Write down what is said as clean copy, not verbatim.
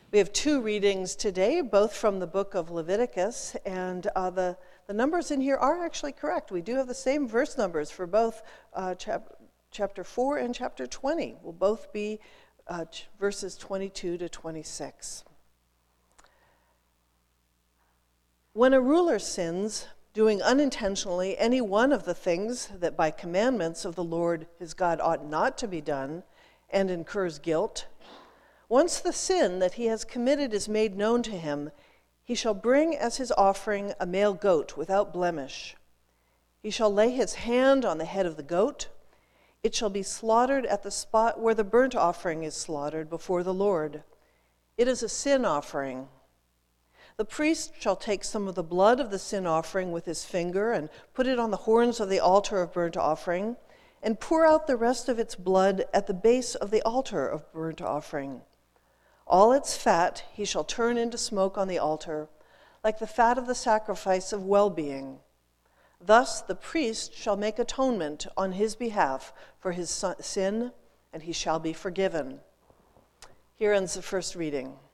We have two readings today, both from the book of Leviticus, and the numbers in here are actually correct. We do have the same verse numbers for both chapter 4 and chapter 20. Will both be verses 22 to 26. When a ruler sins, doing unintentionally any one of the things that by commandments of the Lord his God ought not to be done, and incurs guilt, once the sin that he has committed is made known to him, he shall bring as his offering a male goat without blemish. He shall lay his hand on the head of the goat. It shall be slaughtered at the spot where the burnt offering is slaughtered before the Lord. It is a sin offering. The priest shall take some of the blood of the sin offering with his finger and put it on the horns of the altar of burnt offering, and pour out the rest of its blood at the base of the altar of burnt offering. All its fat he shall turn into smoke on the altar, like the fat of the sacrifice of well-being. Thus the priest shall make atonement on his behalf for his sin, and he shall be forgiven. Here ends the first reading.